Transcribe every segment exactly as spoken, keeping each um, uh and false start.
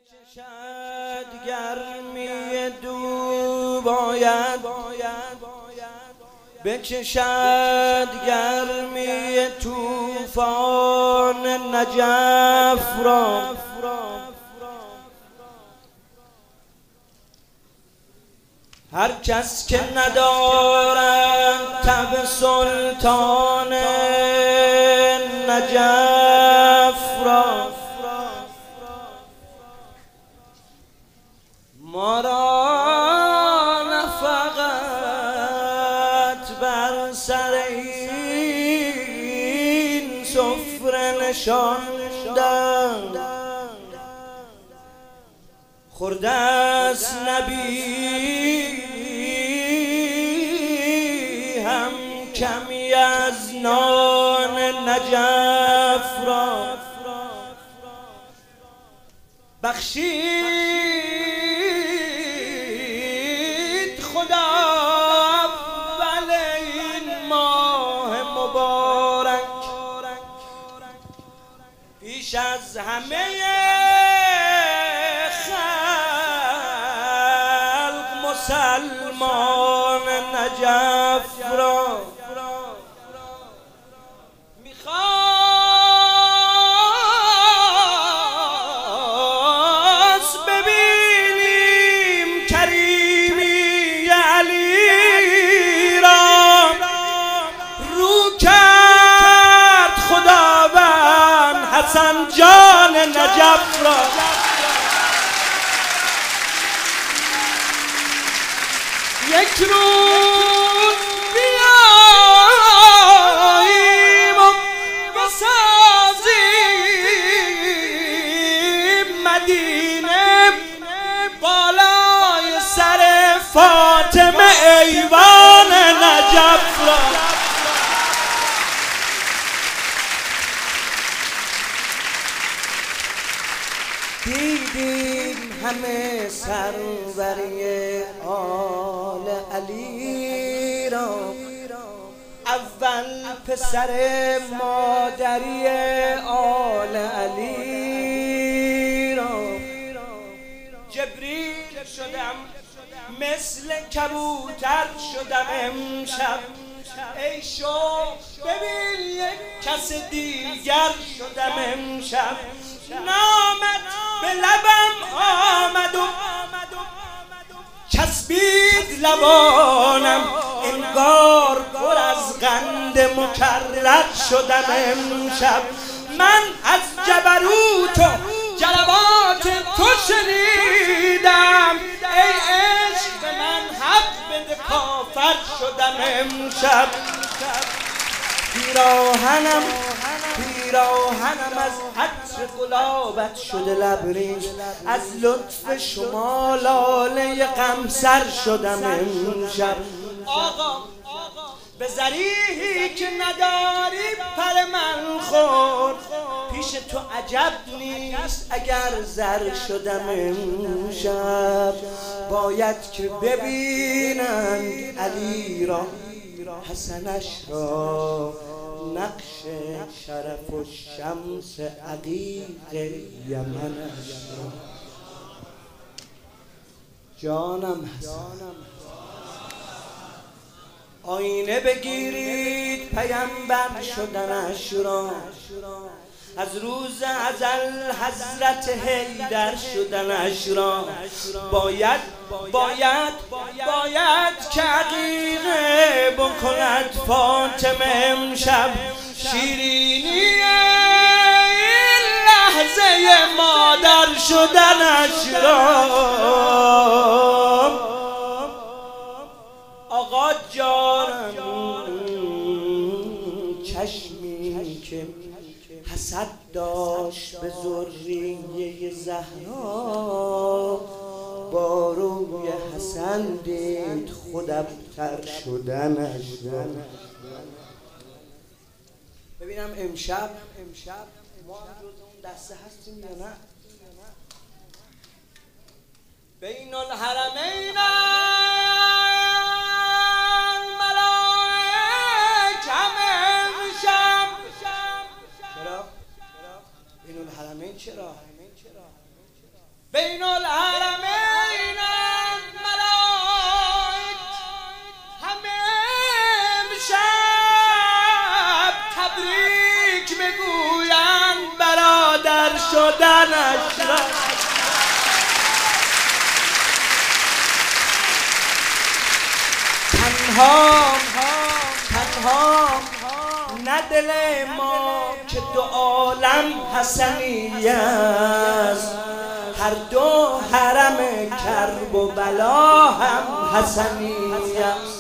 بکشد گرمی دو باید بکشد گرمی طوفان نجف را هر کس که ندارد تب سلطان نجف را ما را نه فقط بر سر این سفره نشاندند خورده است نبی هم کمی از نان نجف را بخشید خدا اول این ماه مبارک پیش از همه خلق مسلمان نجف را حسن جان نجف را یک روز بیاییم و بسازیم مدینه بالای سر فاطمه ایوان نجف را دیدیم همه سروری آل علی را اول پسر مادری آل علی را جبریل شدم مثل کبوتر شدم امشب ای شوق ببین یک کس دیگر شدم امشب نامت به لبم آمد و چسبید لبانم انگار پر از قند مکرر شدم امشب من از جبروت و جلوات تو شنیدم ای عشق به من حق بده کافر شدم امشب پیراهنم پیراهنم از عطر گلابت شده لبریز از لطف شما لاله غمسر شدم امشب آقا به زریحی که نداری پر من خورد پیش تو عجب نیست اگر زر شدم امشب باید که ببینند علی را حسنش را نقش شرف و شمس عقیق یمنش را جانم حسن آینه بگیرید پیمبر شدنش را از روز ازل حضرت حیدر شدنش را باید باید باید که عقیقه بکند فاطمه امشب شیرینی این لحظه مادر شدنش را آقا جانم چشمی که حسد داشت به ذریه زهرا با روی حسن دید خود ابتر شدنش را ببینم امشب امشب ما هم جز اون دسته هستیم یا نه بین الحرمین الملائک همه امشب چرا؟ بین الحرمین چرا؟ بین الحرمین ملائک همه امشب تبریک بگویند برادر شدنش را. تنها تنها نه دل ما که دو عالم حسنی است، هر دو حرم کرب و بلا هم حسنی است.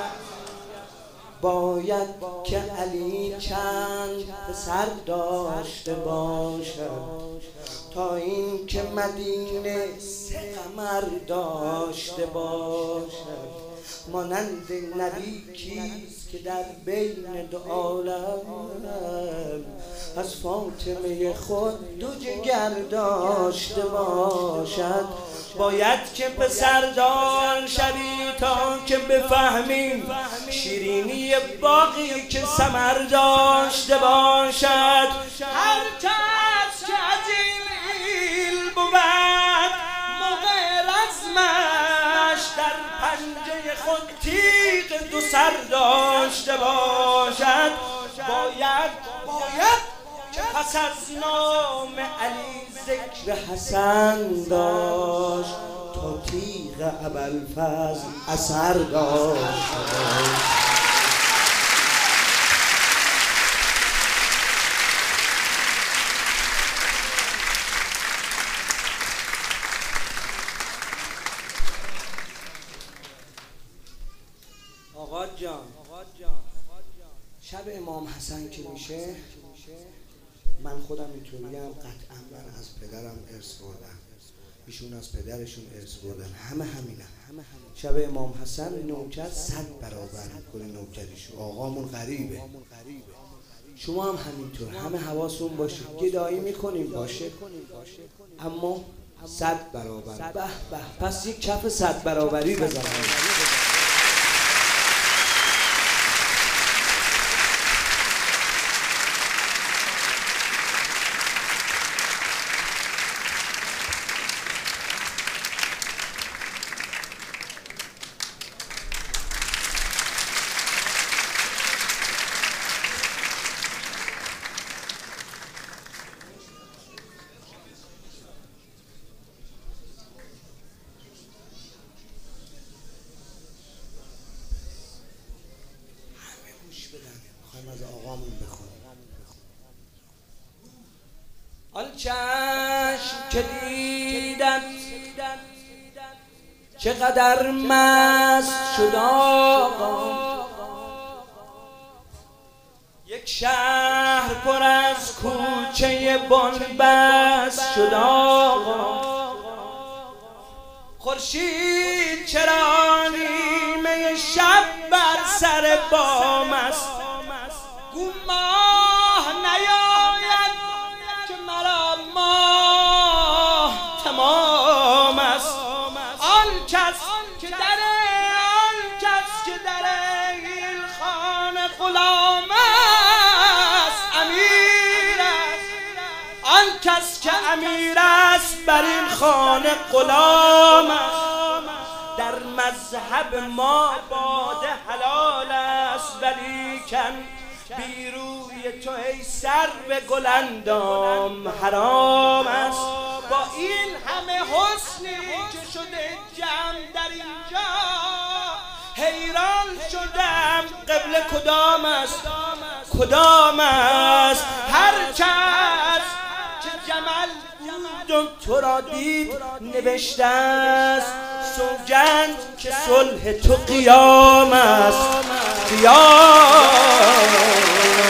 باید که علی چند پسر داشته باشد تا این که مدینه سه قمر داشته باشد. مانند نبی کیست که در بین دو عالم از فاطمه خود دو جگر داشته باشد. باید که پسردار شوی تا که بفهمیم شیرینی باقی که ثمر داشته باشد. هر کس که از این ایل بود موقع رزمش در پنجه خود تیغ دو سر داشته باشد. باید باید که پس از نام علی ذکر حسن داشت تا تیغ ابوالفضل اثر داشت. آقا جان، شب امام حسن که میشه من خودم اینطوریم، قطعا من از پدرم ارث بردم، ایشون از پدرشون ارث بردن، همه همینه. شب امام حسن نوکر صد برابر میکنه نوکریشو. آقامون غریبه، شما هم همینطور، همه حواسون باشه، گدایی میکنیم باشه اما صد برابر. به به، پس یک کف صد برابری بزنیم. میخوایم از آقامون بخونیم. آن چشم که دیدن چقدر مست شد آقا، یک شهر پر از کوچه بنبست شد آقا. خورشید چرا نیمه شب بر سر بام است، گو ماه نیاید که مرا ماه تمام است. آن کس که در آن کس که در این خانه غلام است امیر است. آن کس که امیر است بر این خانه غلام است. در مذهب ما باده حلال است ولیکن بی روی تو ای سرو گلندام حرام است. با این همه حسنی که شده جمع در اینجا حیران شدم قبل کدام است کدام است. هر کس که جمل بود و تو را دید نوشته است سوگند که صلح تو قیام است قیام.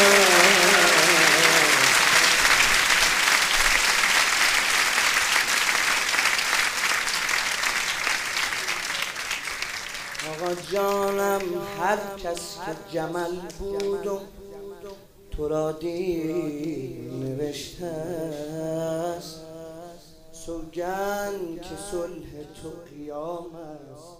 آقا جانم هر کس که جمل بود و تو را دید نوشته است سوگند که صلح تو قیام است.